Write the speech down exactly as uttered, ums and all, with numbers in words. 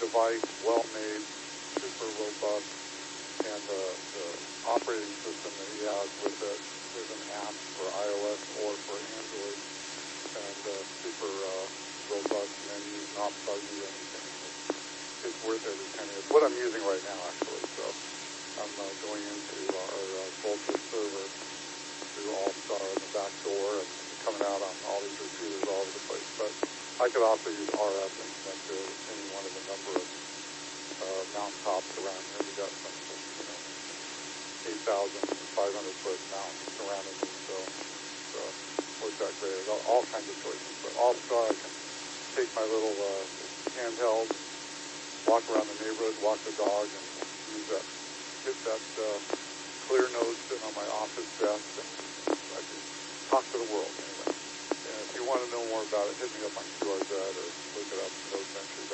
device, well-made, super robust, and the, the operating system that he has with it is an app for iOS or for Android, and uh, super uh, robust menus, not fuzzy or anything. It's, it's worth every penny. It's what I'm using right now, actually. So I'm uh, going into our uh, Voltage server through All-Star in the back door and coming out on all these repeaters all over the place. But I could also use R F and connect to any one of the number of uh, mountaintops around here. We got some, you know, eight thousand five hundred foot mountains surrounding me, so it's uh, worked out great. All, all kinds of choices. But All-Star, I can take my little uh, handheld, walk around the neighborhood, walk the dog, and use that, hit that uh, clear node sitting on my office desk, and I can talk to the world anyway. And if you want to know more about it, hit me up on Q R Z or look it up, Node Ventures.